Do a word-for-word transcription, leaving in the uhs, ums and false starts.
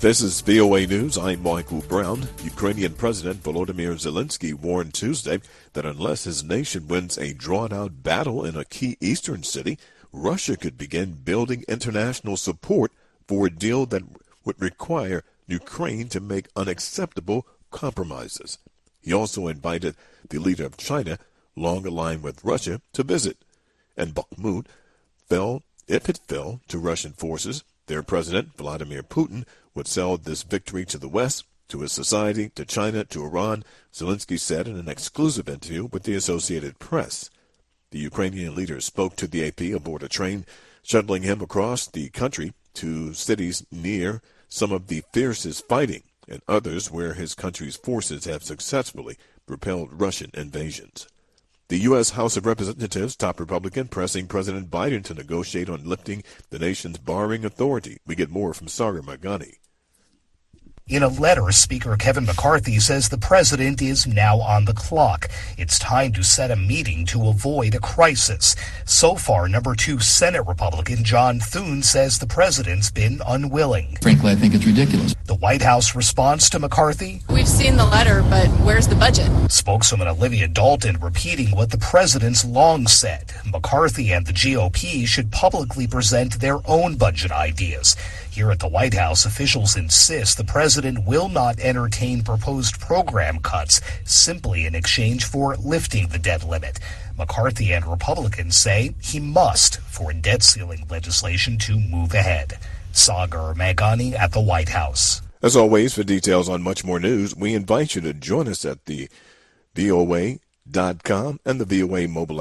This is V O A News. I'm Michael Brown. Ukrainian President Volodymyr Zelensky warned Tuesday that unless his nation wins a drawn-out battle in a key eastern city, Russia could begin building international support for a deal that would require Ukraine to make unacceptable compromises. He also invited the leader of China, long aligned with Russia, to visit. And Bakhmut fell, if it fell to Russian forces, their president, Vladimir Putin, would sell this victory to the West, to his society, to China, to Iran, Zelensky said in an exclusive interview with the Associated Press. The Ukrainian leader spoke to the A P aboard a train, shuttling him across the country to cities near some of the fiercest fighting, and others where his country's forces have successfully repelled Russian invasions. The U S House of Representatives, top Republican, pressing President Biden to negotiate on lifting the nation's borrowing authority. We get more from Sagar Magani. In a letter, Speaker Kevin McCarthy says the president is now on the clock. It's time to set a meeting to avoid a crisis. So far, number two Senate Republican John Thune says the president's been unwilling. Frankly, I think it's ridiculous. The White House response to McCarthy? We've seen the letter, but where's the budget? Spokeswoman Olivia Dalton repeating what the president's long said. McCarthy and the G O P should publicly present their own budget ideas. Here at the White House, officials insist the president will not entertain proposed program cuts simply in exchange for lifting the debt limit. McCarthy and Republicans say he must for debt ceiling legislation to move ahead. Sagar Magani at the White House. As always, for details on much more news, we invite you to join us at the V O A dot com and the V O A mobile